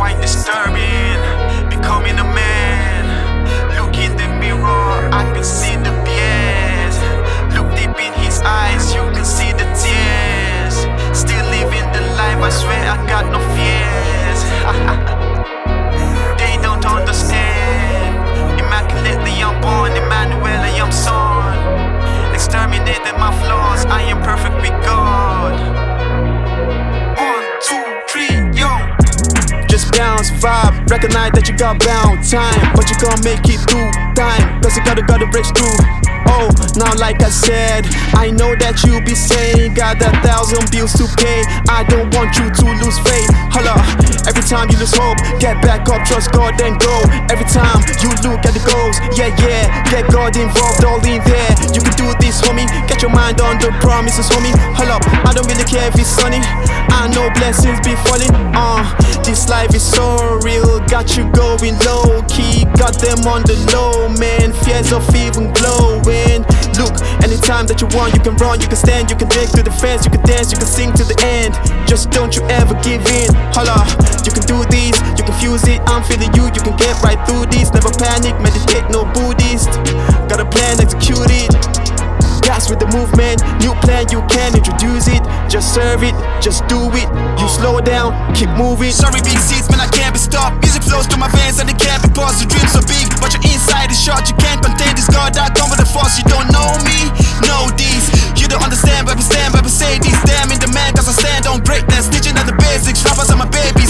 quite disturbing. Becoming a man, look in the mirror, I can see the BS. Look deep in his eyes, you can see the tears. Still living the life, I swear I got no fears. They don't understand. Immaculately I'm born, Emmanuel I am son. Exterminated my flaws, I am perfect with God. 1, 2, 3, yo. Just bounce, vibe, recognize that you got bound time, but you gonna make it through time, cause you gotta break through. Oh, now like I said, I know that you be saying got 1,000 bills to pay. I don't want you to lose faith. Holla, every time you lose hope, get back up, trust God then go. Every time you look at the goals, yeah, get God involved, all in there. You can do this, homie, get your mind on the promises, homie. Hold up, I don't really care if it's sunny, I know blessings be falling. This life is so real, got you going low key, got them on the low, man. Fears of even glowing. Look, anytime that you want, you can run, you can stand, you can dig to the fence, you can dance, you can sing to the end. Just don't you ever give in. Holla, you can do this, you can fuse it, I'm feeling you can get right through this. Never panic, meditate, no Buddhist. Got a plan, execute it. Gas with the movement, new plan, you can introduce it. Just serve it, just do it. You slow down, keep moving. Sorry, big seats, man, I can't be stopped. Music flows through my veins and they can't be paused. The dreams are big, but your inside is short. You can't contain this God that come with the force. You don't know me, know these. You don't understand, but we stand, but we say these. Damn in the man, cause I stand on greatness. Teaching at the basics, rappers are my baby.